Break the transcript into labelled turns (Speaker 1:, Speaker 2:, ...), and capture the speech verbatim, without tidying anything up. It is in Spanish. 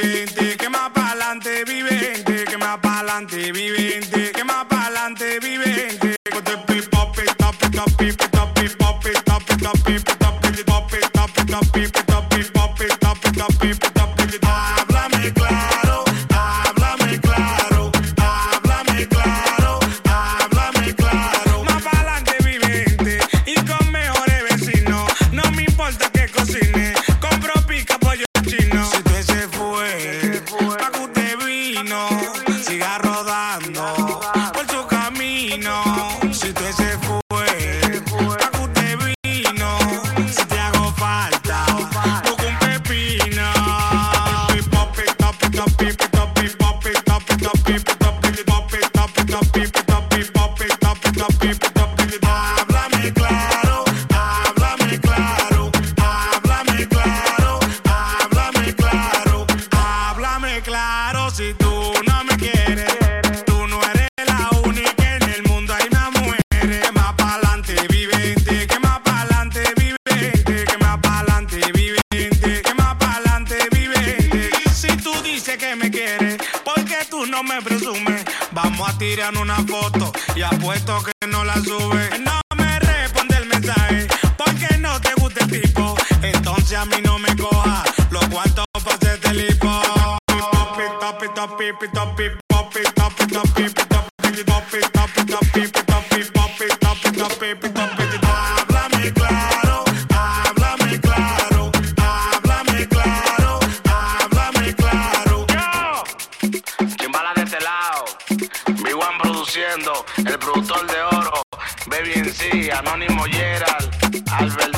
Speaker 1: vivente, que más pa'lante, vivente, que más pa'lante, vivente, que más pa'lante, vivente. Háblame claro, háblame claro, háblame claro, háblame claro. Más pa'lante, vivente, y con mejores vecinos. No me importa que cocine, compro pica pollo chino. Si usted se fue, pa' que usted vino, siga rodando por su camino. Si usted se fue, pa' que usted vino, si te hago falta, busca un pepino. Háblame claro, háblame claro, háblame claro, háblame claro, háblame claro. Si tú no me quieres, tú no eres la única en el mundo, hay más mujeres. Que más pa'lante, vivente, que más pa'lante, vivente, que más pa'lante, vivente, que más pa'lante, vivente. Y si tú dices que me quieres, ¿por qué tú no me presumes? Vamos a tirar una foto y apuesto que no la subes. No me responde el mensaje porque no te gusta el tipo. Entonces a mí no me coja los cuartos para hacerte el hipo. Háblame claro, háblame claro, háblame claro, háblame claro.
Speaker 2: Yo, Chimbala de este lado, Big One produciendo, el productor de oro, Baby en sí, Anónimo Gerald, Albert